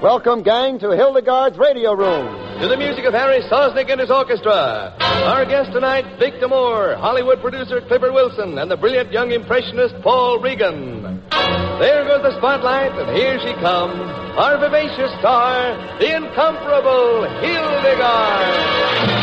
Welcome, gang, to Hildegard's Radio Room. To the music of Harry Sosnick and his orchestra. Our guest tonight, Victor Moore, Hollywood producer Clifford Wilson, and the brilliant young impressionist Paul Regan. There goes the spotlight, and here she comes, our vivacious star, the incomparable Hildegard.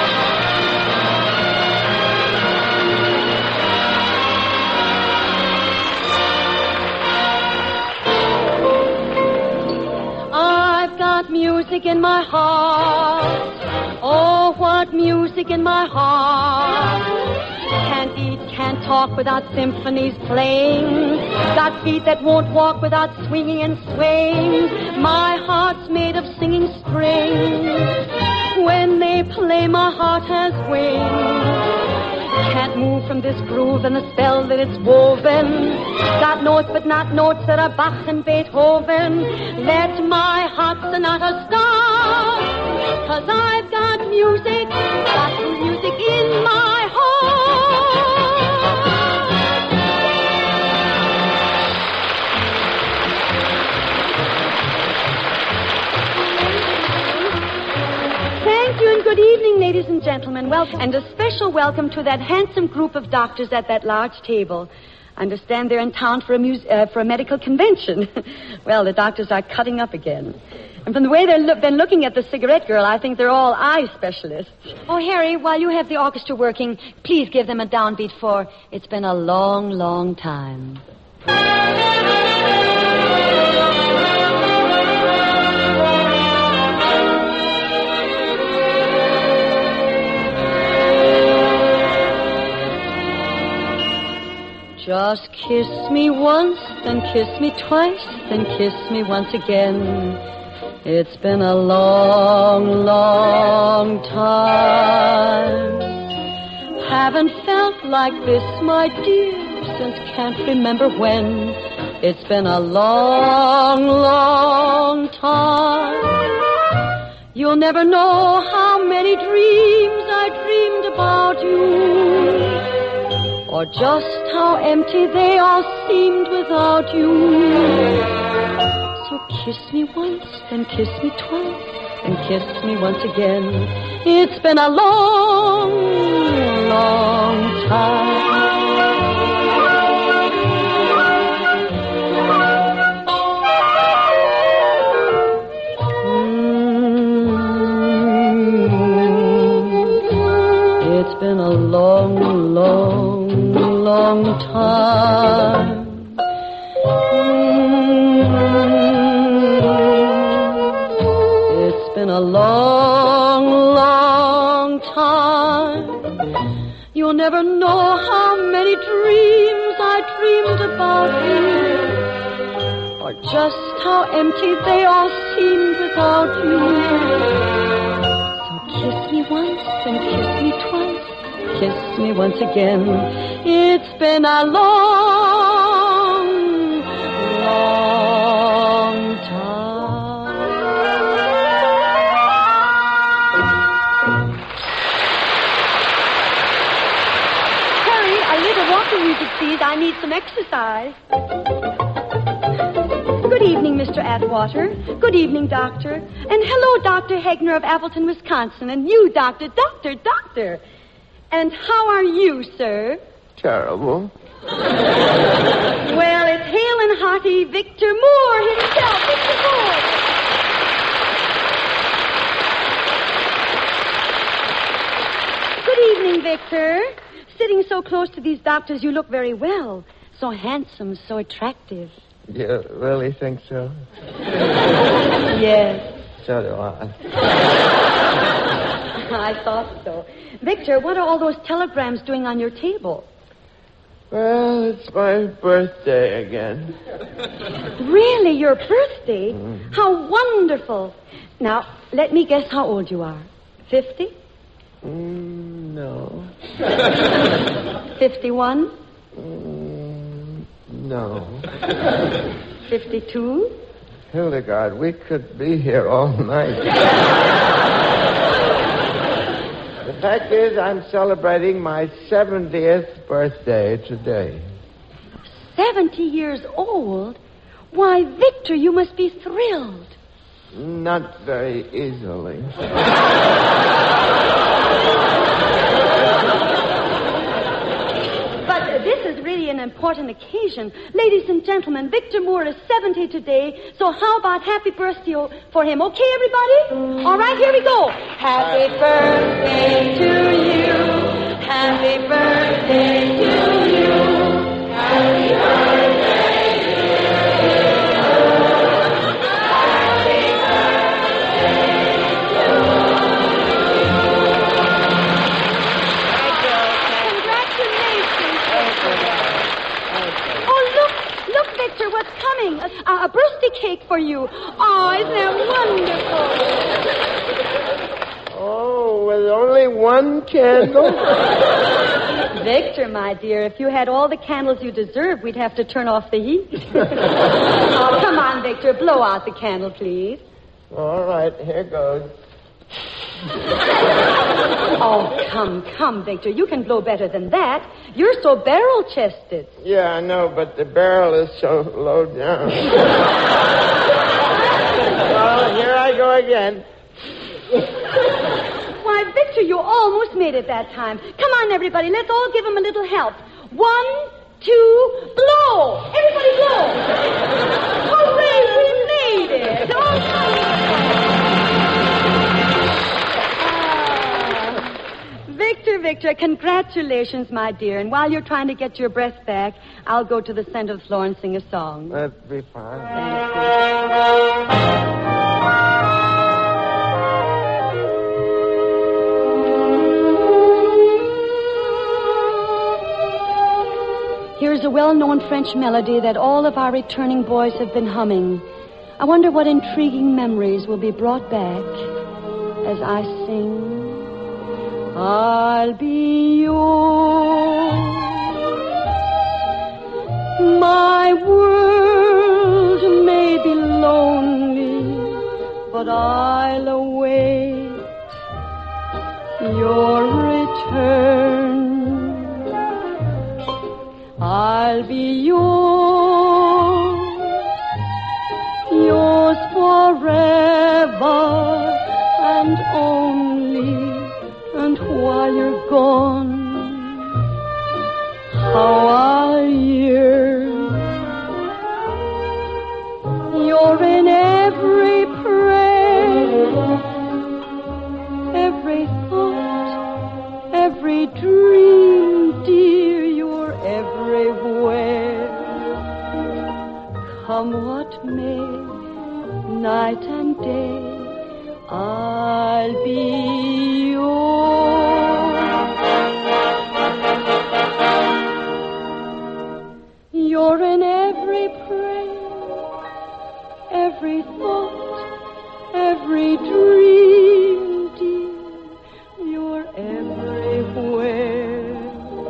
Music in my heart. Oh, what music in my heart. Can't eat, can't talk without symphonies playing. Got feet that won't walk without swinging and swaying. My heart's made of singing strings. When they play, my heart has wings. Can't move from this groove and the spell that it's woven. Got notes but not notes that are Bach and Beethoven. Let my heart sonata start, 'cause I've got music in my heart. Thank you and good evening, ladies and gentlemen. Welcome, and a special welcome to that handsome group of doctors at that large table. I understand they're in town for a medical convention. Well, the doctors are cutting up again. And from the way they've been looking at the cigarette girl, I think they're all eye specialists. Oh, Harry, while you have the orchestra working, please give them a downbeat for It's Been a Long, Long Time. Just kiss me once, then kiss me twice, then kiss me once again. It's been a long, long time. Haven't felt like this, my dear, since can't remember when. It's been a long, long time. You'll never know how many dreams I dreamed about you, or just how empty they all seemed without you. So kiss me once, then kiss me twice, and kiss me once again. It's been a long, long time. It's been a long, long, long time. It's been a long, long time. You'll never know how many dreams I dreamed about you, or just how empty they all seemed without you. So kiss me once, then kiss me twice, kiss me once again. It's been a long, long time. Harry, a little walking music, please. I need some exercise. Good evening, Mr. Atwater. Good evening, Doctor. And hello, Dr. Hegner of Appleton, Wisconsin. And you, Doctor. And how are you, sir? Terrible. Well, it's hail and hearty Victor Moore himself. Victor Moore. Good evening, Victor. Sitting so close to these doctors, you look very well. So handsome, so attractive. You really think so? Yes. So do I. I thought so. Victor, what are all those telegrams doing on your table? Well, it's my birthday again. Really, your birthday? Mm-hmm. How wonderful. Now, let me guess how old you are. 50? No. 51? No. 52? Hildegard, we could be here all night. The fact is, I'm celebrating my 70th birthday today. 70 years old? Why, Victor, you must be thrilled. Not very easily. But this is really an important occasion. Ladies and gentlemen, Victor Moore is 70 today, so how about happy birthday for him? Okay, everybody? All right, here we go. Happy birthday to you. Happy birthday to you. Happy birthday. Victor, what's coming? A birthday cake for you. Oh, isn't that wonderful? Oh, with only one candle? Victor, my dear, if you had all the candles you deserve, we'd have to turn off the heat. Oh, come on, Victor. Blow out the candle, please. All right, here goes. Oh, come, Victor. You can blow better than that. You're so barrel-chested. Yeah, I know, but the barrel is so low down. Well, here I go again. Why, Victor, you almost made it that time. Come on, everybody. Let's all give him a little help. 1, 2, blow! Everybody blow! Hooray, we made it! Oh, Victor, congratulations, my dear. And while you're trying to get your breath back, I'll go to the center of the floor and sing a song. That'd be fine. Here's a well-known French melody that all of our returning boys have been humming. I wonder what intriguing memories will be brought back as I sing. I'll be yours. My world may be lonely, but I'll await your return. I'll be yours forever and only. And while you're gone, how I yearn. You're in every prayer, every thought, every dream, dear. You're everywhere. Come what may, night and day, I'll be yours. You're in every prayer, every thought, every dream, dear. You're everywhere.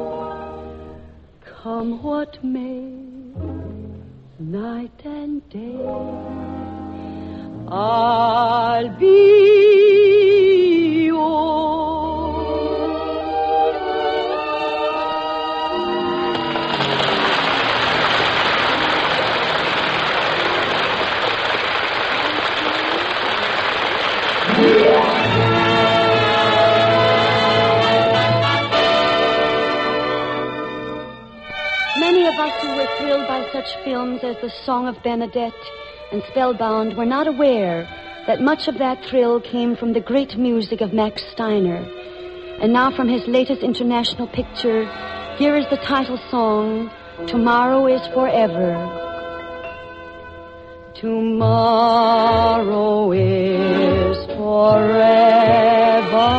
Come what may, night and day, I'll be yours. Many of us who were thrilled by such films as The Song of Bernadette and Spellbound were not aware that much of that thrill came from the great music of Max Steiner. And now from his latest international picture, here is the title song, Tomorrow is Forever. Tomorrow is forever.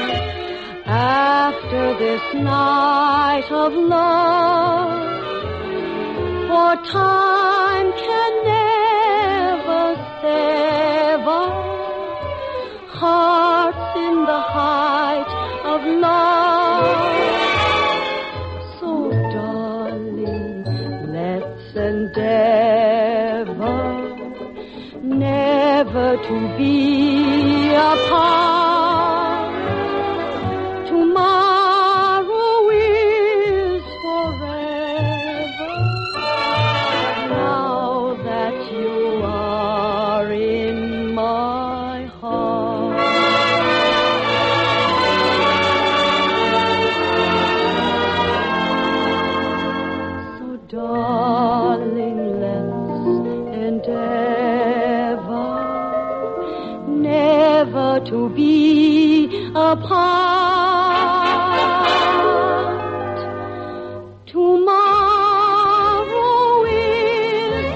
After this night of love, for time can never sever hearts in the height of love. So, darling, let's endeavor never to be apart. Tomorrow is forever. Now that you are in my darling, let's endeavor never to be apart. Tomorrow is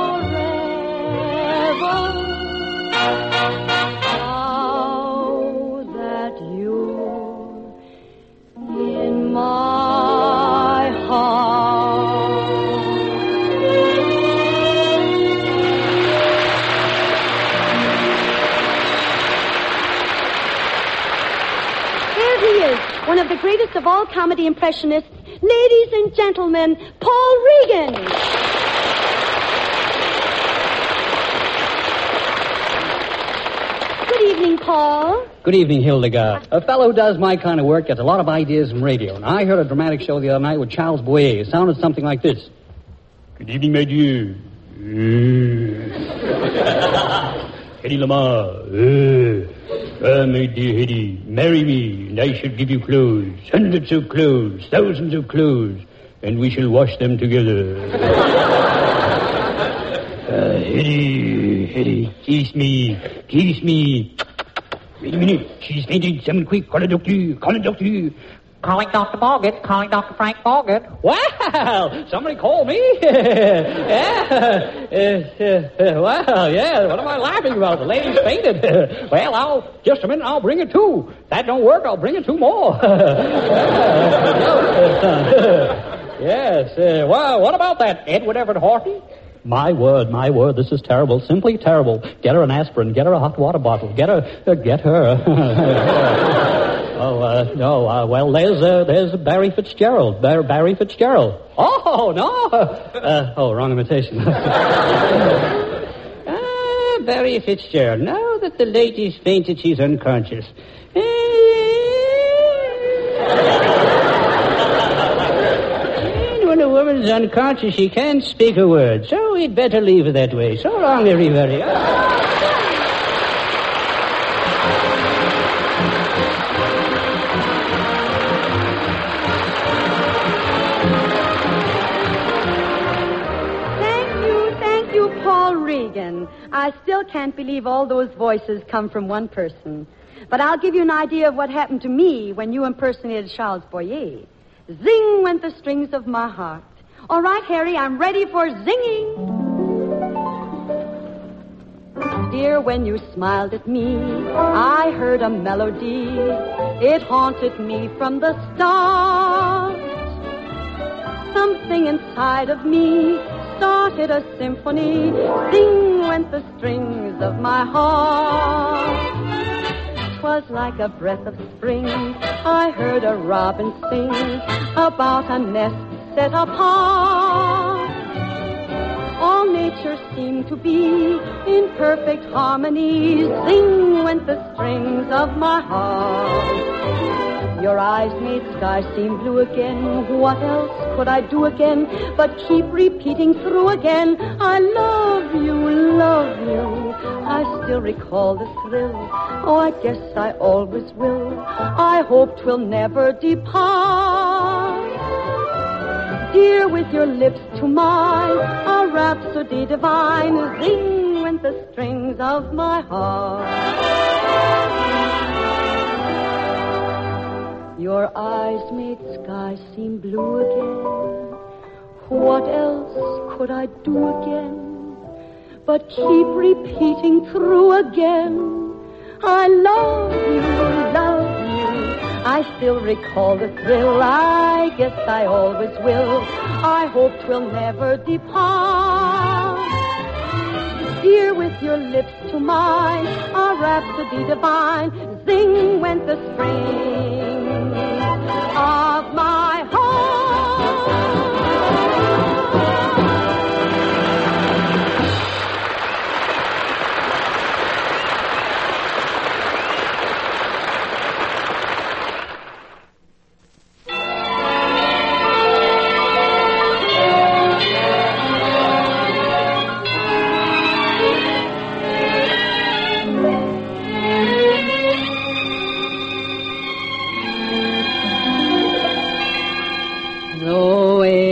forever. Now that you're in my heart. There he is, one of the greatest of all comedy impressionists. Ladies and gentlemen, Paul Regan. Good evening, Paul. Good evening, Hildegard. A fellow who does my kind of work gets a lot of ideas from radio. Now, I heard a dramatic show the other night with Charles Boyer. It sounded something like this. Good evening, my dear. Hedy Lamar. My dear Hedy, marry me, and I shall give you clothes. Hundreds of clothes, thousands of clothes, and we shall wash them together. Hedy, kiss me. Wait a minute, she's fainted. Someone quick, call a doctor. Calling Dr. Boggett, calling Dr. Frank Boggett. Well, somebody call me. Well, yeah, what am I laughing about? The lady's fainted. Well, just a minute, I'll bring her to. If that don't work, I'll bring her 2 more. Yes, well, what about that, Edward Everett Horton? My word, this is terrible, simply terrible. Get her an aspirin, get her a hot water bottle, get her. Well, there's Barry Fitzgerald. Barry Fitzgerald. Oh, no. Wrong imitation. Barry Fitzgerald. Now that the lady's fainted, she's unconscious. And when a woman's unconscious, she can't speak a word. So we'd better leave her that way. So long, everybody. Thank you, Paul Regan. I still can't believe all those voices come from one person. But I'll give you an idea of what happened to me when you impersonated Charles Boyer. Zing went the strings of my heart. All right, Harry, I'm ready for zinging. Dear, when you smiled at me, I heard a melody. It haunted me from the start. Something inside of me started a symphony. Zing went the strings of my heart. 'Twas like a breath of spring. I heard a robin sing about a nest set apart. All nature seemed to be in perfect harmony. Zing went the strings of my heart. Your eyes made sky seem blue again. What else could I do again but keep repeating through again? I love you, love you. I still recall the thrill. Oh, I guess I always will. I hope 'twill never depart. Dear, with your lips to mine, a rhapsody divine. Zing went the strings of my heart. Your eyes made skies seem blue again. What else could I do again but keep repeating through again? I love you, love you. I still recall the thrill. I guess I always will. I hope 'twill never depart. Dear, with your lips to mine, a rhapsody divine. Zing went the strings of my heart.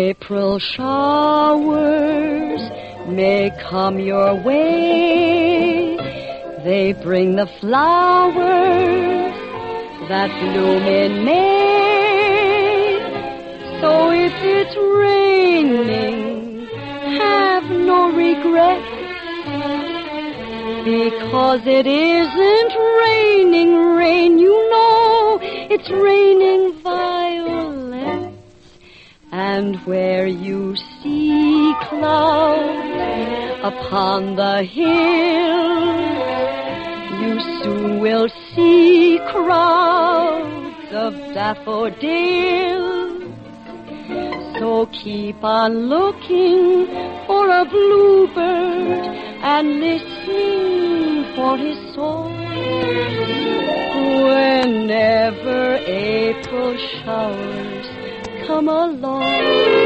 April showers may come your way. They bring the flowers that bloom in May. So if it's raining, have no regrets, because it isn't raining rain, you know, it's raining violets. And where you see clouds upon the hill, you soon will see crowds of daffodils. So keep on looking for a bluebird and listening for his song. Whenever April showers come along.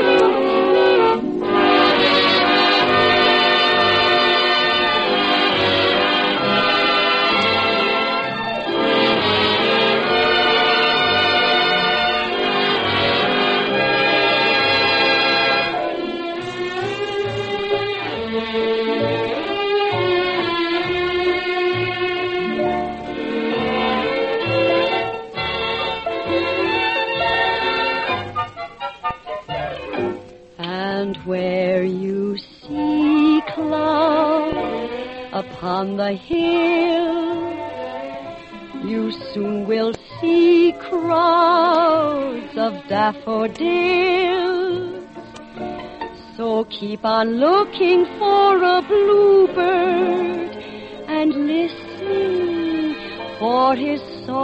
Where you see clouds upon the hill, you soon will see crowds of daffodils. So keep on looking for a bluebird and listening for his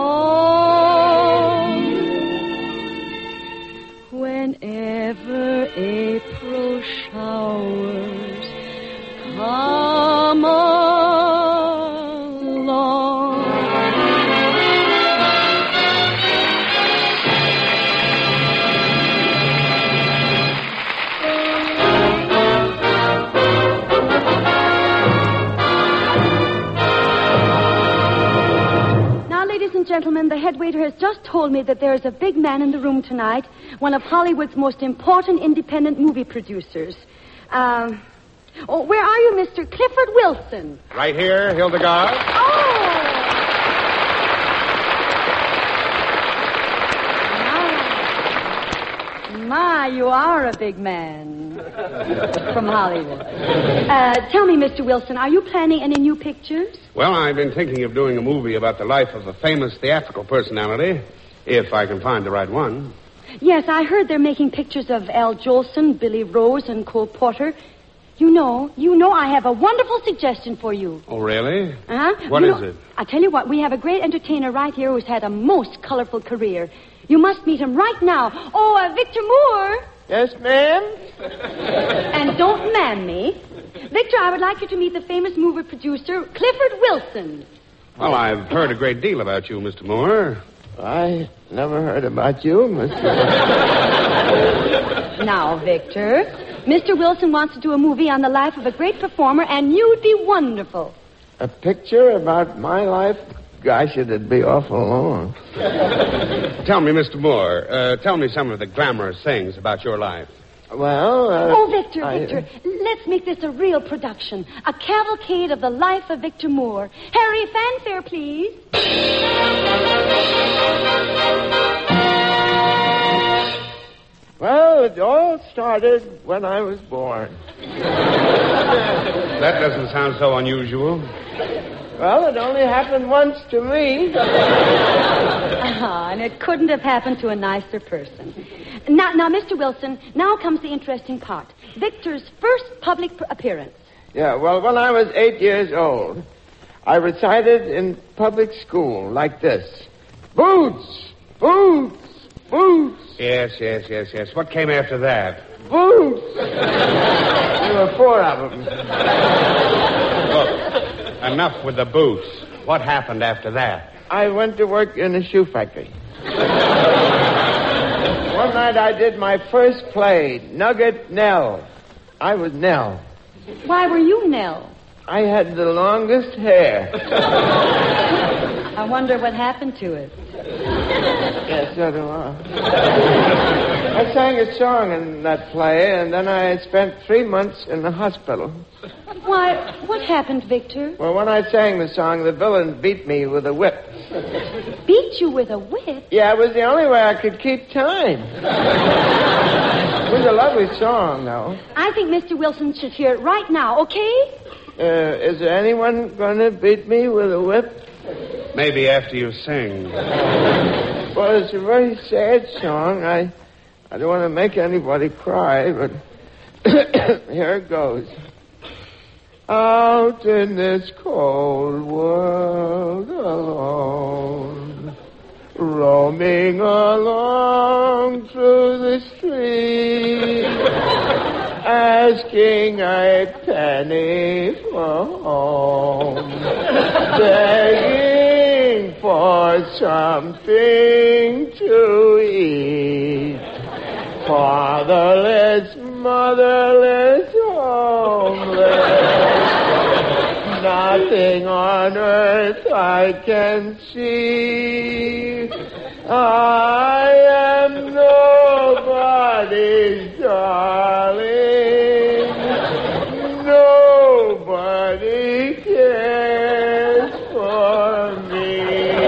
song. Whenever April showers come along. Now, ladies and gentlemen, the head waiter has just told me that there is a big man in the room tonight, one of Hollywood's most important independent movie producers. Where are you, Mr. Clifford Wilson? Right here, Hildegard. Oh! My, you are a big man from Hollywood. Tell me, Mr. Wilson, are you planning any new pictures? Well, I've been thinking of doing a movie about the life of a famous theatrical personality, if I can find the right one. Yes, I heard they're making pictures of Al Jolson, Billy Rose, and Cole Porter. You know, I have a wonderful suggestion for you. Oh, really? Uh-huh. What is it? I tell you what, we have a great entertainer right here who's had a most colorful career. You must meet him right now. Oh, Victor Moore. Yes, ma'am? And don't man me. Victor, I would like you to meet the famous movie producer, Clifford Wilson. Well, I've heard a great deal about you, Mr. Moore. I never heard about you, Mr. Now, Victor, Mr. Wilson wants to do a movie on the life of a great performer, and you'd be wonderful. A picture about my life? Gosh, it'd be awful long. Tell me, Mr. Moore, tell me some of the glamorous things about your life. Well, Victor, let's make this a real production. A cavalcade of the life of Victor Moore. Harry, fanfare, please. Well, it all started when I was born. That doesn't sound so unusual. Well, it only happened once to me. And it couldn't have happened to a nicer person. Now, Mr. Wilson, now comes the interesting part. Victor's first public appearance. Yeah, well, when I was 8 years old, I recited in public school like this. Boots! Boots! Boots! Yes. What came after that? Boots! There were 4 of them. Look, enough with the boots. What happened after that? I went to work in a shoe factory. One night I did my first play, Nugget Nell. I was Nell. Why were you Nell? I had the longest hair. I wonder what happened to it. Yes, so do I. I sang a song in that play, and then I spent 3 months in the hospital. Why, what happened, Victor? Well, when I sang the song, the villain beat me with a whip. Beat you with a whip? Yeah, it was the only way I could keep time. It was a lovely song, though. I think Mr. Wilson should hear it right now, okay? Is there anyone going to beat me with a whip? Maybe after you sing. Well, it's a very sad song. I don't want to make anybody cry, but here it goes. Out in this cold world alone, roaming along through the street, asking a penny for home, begging for something to eat. Fatherless, motherless, homeless, nothing on earth I can see. I am nobody's darling. Nobody cares for me.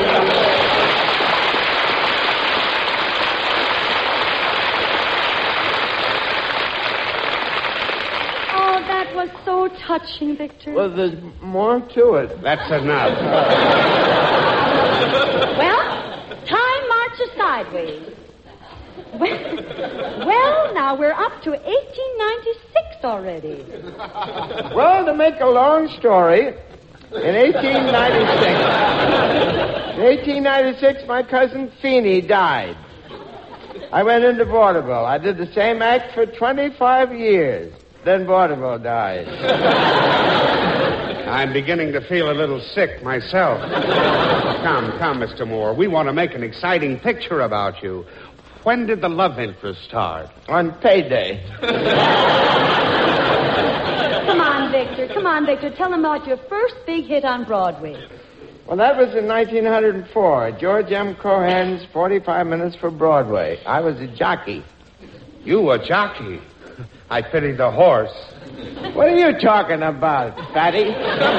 Oh, that was so touching, Victor. Well, there's more to it. That's enough. Well, time marches sideways. Well, now we're up to 1896 already. Well, to make a long story, in 1896, my cousin Feeney died. I went into vaudeville. I did the same act for 25 years. Then vaudeville died. I'm beginning to feel a little sick myself. Come, Mr. Moore. We want to make an exciting picture about you. When did the love interest start? On payday. Come on, Victor. Tell them about your first big hit on Broadway. Well, that was in 1904. George M. Cohan's 45 Minutes for Broadway. I was a jockey. You were jockey? I pity the horse. What are you talking about, fatty?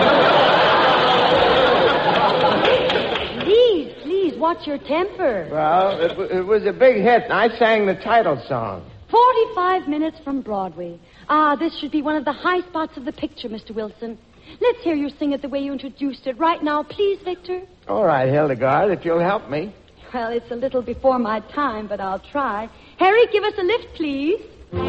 Please, watch your temper. Well, it was a big hit, and I sang the title song. 45 Minutes from Broadway. This should be one of the high spots of the picture, Mr. Wilson. Let's hear you sing it the way you introduced it right now, please, Victor. All right, Hildegard, if you'll help me. Well, it's a little before my time, but I'll try. Harry, give us a lift, please.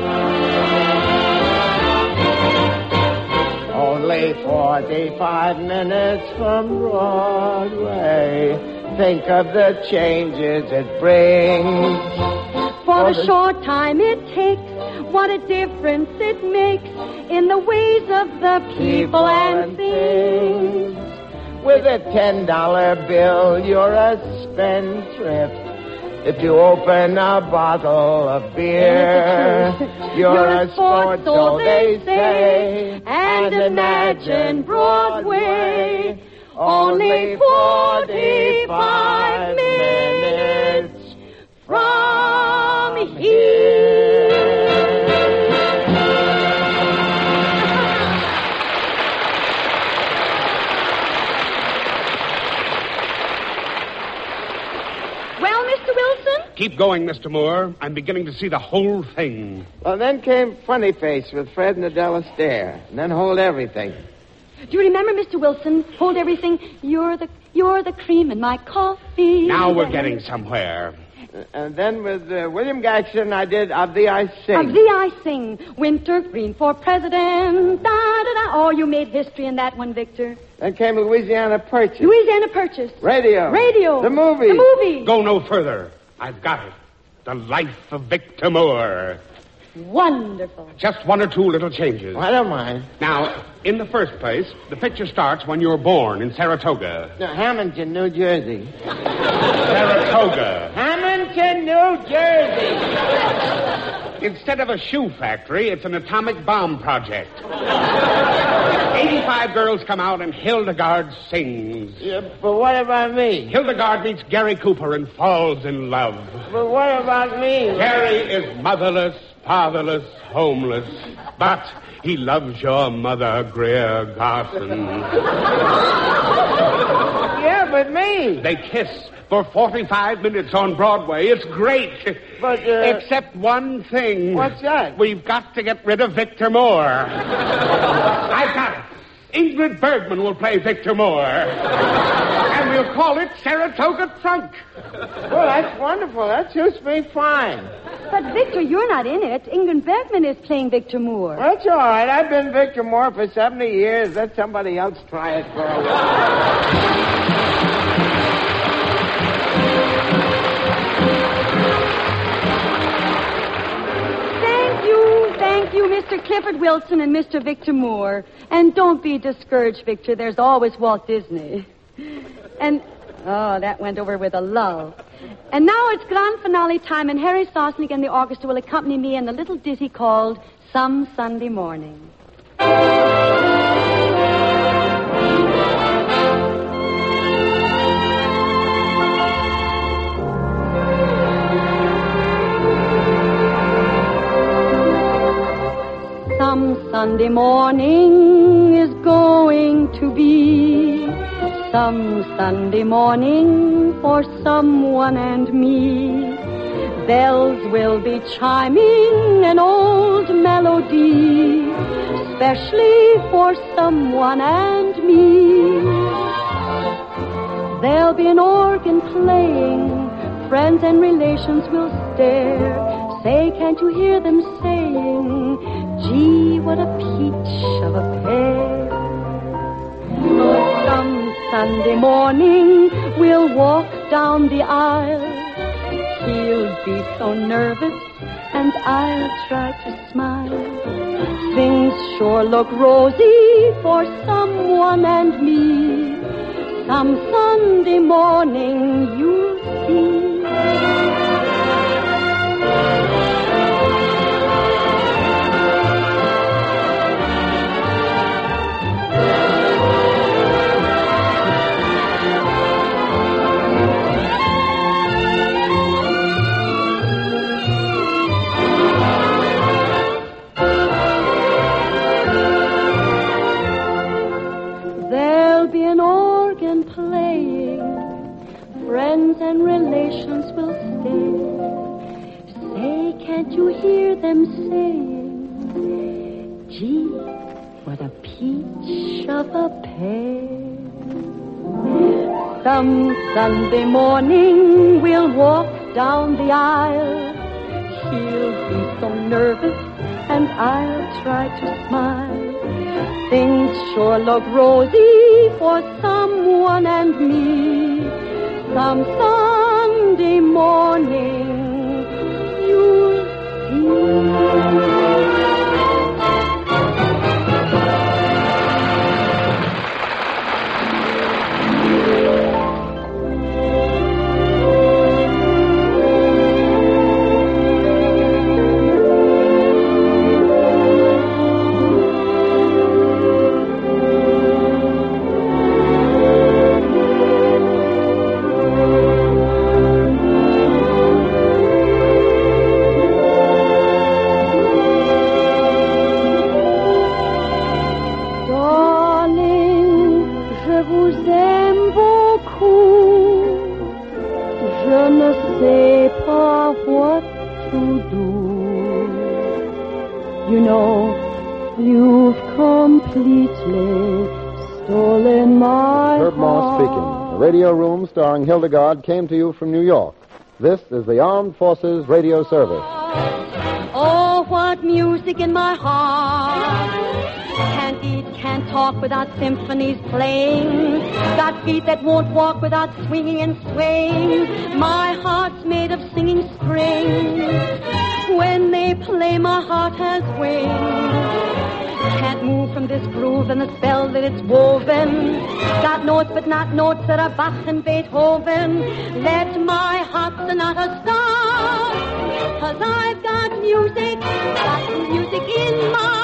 Only 45 minutes from Broadway. Think of the changes it brings. For the short time it takes, what a difference it makes in the ways of the people and things. With a $10 bill, you're a spendthrift. If you open a bottle of beer, you're a sport, so they say. And imagine Broadway, only 45 minutes from here. Well, Mr. Wilson? Keep going, Mr. Moore. I'm beginning to see the whole thing. Well, then came Funny Face with Fred and Adela Stair, and then Hold Everything. Do you remember, Mr. Wilson? Hold Everything. You're the cream in my coffee. Now we're getting somewhere. And then with William Gaxton, I did Of Thee I Sing. Of Thee I Sing. Winter Green for President. Da-da-da. Oh, you made history in that one, Victor. Then came Louisiana Purchase. Louisiana Purchase. Radio. The movie. Go no further. I've got it. The Life of Victor Moore. Wonderful. Just one or two little changes. I don't mind. Now, in the first place, the picture starts when you were born in Saratoga. Hamilton, New Jersey. Saratoga. Hamilton, Trenton, New Jersey. Instead of a shoe factory, it's an atomic bomb project. 85 girls come out and Hildegard sings. Yeah, but what about me? Hildegard meets Gary Cooper and falls in love. But what about me? Gary is motherless, fatherless, homeless, but he loves your mother, Greer Garson. Yeah, but me. They kiss for 45 minutes on Broadway. It's great. But, except one thing. What's that? We've got to get rid of Victor Moore. I've got it. Ingrid Bergman will play Victor Moore. And we'll call it Saratoga Trunk. Well, that's wonderful. That suits me fine. But, Victor, you're not in it. Ingrid Bergman is playing Victor Moore. That's all right. I've been Victor Moore for 70 years. Let somebody else try it for a while. Thank you, Mr. Clifford Wilson and Mr. Victor Moore. And don't be discouraged, Victor. There's always Walt Disney. And, that went over with a lull. And now it's grand finale time, and Harry Sosnick and the orchestra will accompany me in a little ditty called Some Sunday Morning. Some Sunday morning is going to be some Sunday morning for someone and me. Bells will be chiming an old melody, especially for someone and me. There'll be an organ playing, friends and relations will stare. Say, can't you hear them saying, gee, what a peach of a pear. Oh, some Sunday morning we'll walk down the aisle. He'll be so nervous and I'll try to smile. Things sure look rosy for someone and me. Some Sunday morning you'll see. Friends and relations will stare. Say, can't you hear them saying, gee, what a peach of a pear. Some Sunday morning we'll walk down the aisle. He'll be so nervous and I'll try to smile. Things sure look rosy for someone and me. Some Sunday morning you'll see. You know, you've completely stolen my Herb Moss speaking. The Radio Room starring Hildegard came to you from New York. This is the Armed Forces Radio Service. Oh, what music in my heart. Can't eat, can't talk without symphonies playing. Got feet that won't walk without swinging and swaying. My heart's made of singing strings. When they play, my heart has wings. Can't move from this groove and the spell that it's woven. Got notes but not notes that are Bach and Beethoven. Let my heart sonata start, 'cause I've got music in my